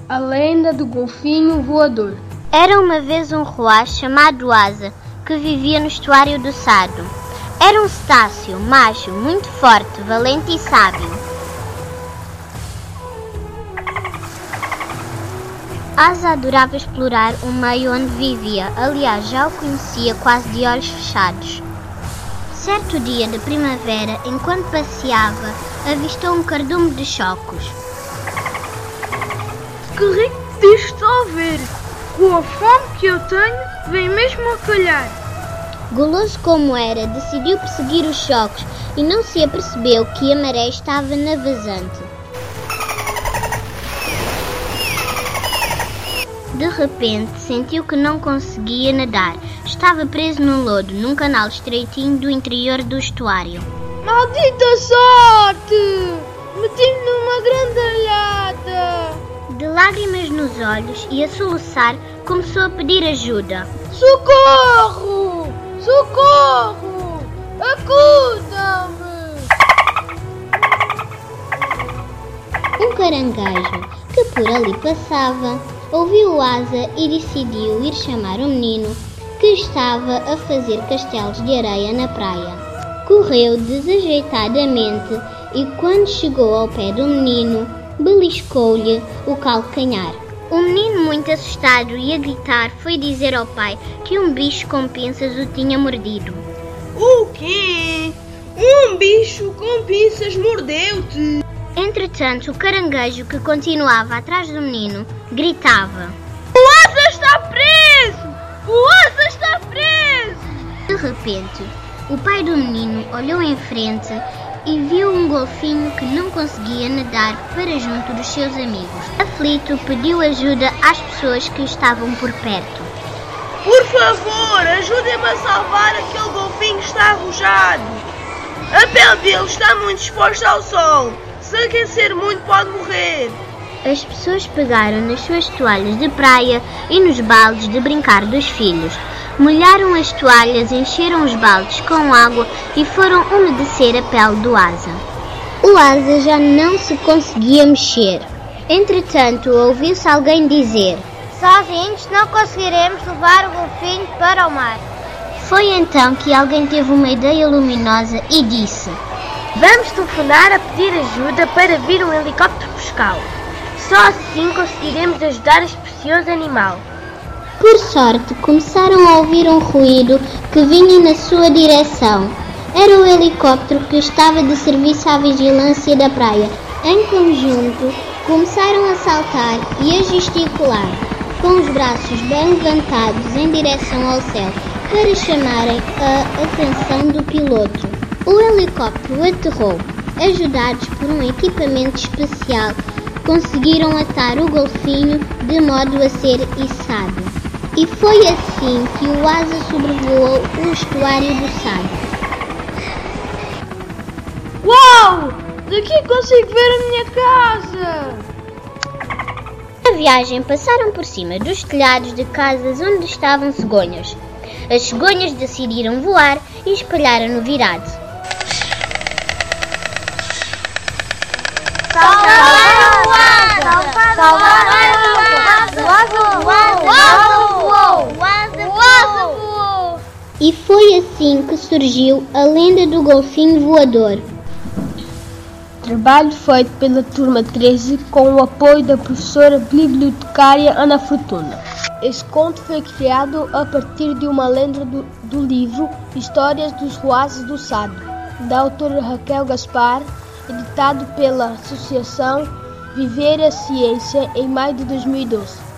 A lenda do golfinho voador. Era uma vez um roaz chamado Asa, que vivia no estuário do Sado. Era um cetáceo macho, muito forte, valente e sábio. Asa adorava explorar o meio onde vivia, aliás, já o conhecia quase de olhos fechados. Certo dia de primavera, enquanto passeava, avistou um cardume de chocos. Que rico disto está a ver! Com a fome que eu tenho, vem mesmo a calhar. Goloso como era, decidiu perseguir os chocos e não se apercebeu que a maré estava na vazante. De repente, sentiu que não conseguia nadar. Estava preso no lodo, num canal estreitinho do interior do estuário. Maldita sorte! Meti-me numa grandalhada! De lágrimas nos olhos e a soluçar, começou a pedir ajuda. Socorro! Socorro! Acuda-me! Um caranguejo que por ali passava ouviu Asa e decidiu ir chamar o menino que estava a fazer castelos de areia na praia. Correu desajeitadamente e quando chegou ao pé do menino, beliscou-lhe o calcanhar. O menino, muito assustado e a gritar, foi dizer ao pai que um bicho com pinças o tinha mordido. O quê? Um bicho com pinças mordeu-te? Entretanto, o caranguejo, que continuava atrás do menino, gritava: O Asa está preso! O Asa está preso! De repente, o pai do menino olhou em frente e viu um golfinho que não conseguia nadar para junto dos seus amigos. Aflito, pediu ajuda às pessoas que estavam por perto. Por favor, ajudem-me a salvar aquele golfinho que está arrojado. A pele dele está muito exposta ao sol. Se aquecer muito, pode morrer. As pessoas pegaram nas suas toalhas de praia e nos baldes de brincar dos filhos. Molharam as toalhas, encheram os baldes com água e foram umedecer a pele do Asa. O Asa já não se conseguia mexer. Entretanto, ouviu-se alguém dizer: Sozinhos não conseguiremos levar o golfinho para o mar. Foi então que alguém teve uma ideia luminosa e disse: Vamos telefonar a pedir ajuda para vir um helicóptero pescá-lo. Só assim conseguiremos ajudar este precioso animal. Por sorte, começaram a ouvir um ruído que vinha na sua direção. Era o helicóptero que estava de serviço à vigilância da praia. Em conjunto, começaram a saltar e a gesticular, com os braços bem levantados em direção ao céu, para chamarem a atenção do piloto. O helicóptero aterrou. Ajudados por um equipamento especial, conseguiram atar o golfinho de modo a ser içado. E foi assim que o Asa sobrevoou o estuário do Sado. Uau! Daqui consigo ver a minha casa! Na viagem passaram por cima dos telhados de casas onde estavam cegonhas. As cegonhas decidiram voar e espalharam no virado. Salvaram o Asa! Salvaram O Asa voou! E foi assim que surgiu a lenda do golfinho voador. Trabalho feito pela turma 13 com o apoio da professora bibliotecária Ana Fortuna. Este conto foi criado a partir de uma lenda do livro Histórias dos Roazes do Sado, da autora Raquel Gaspar, editado pela Associação Viver a Ciência em maio de 2012.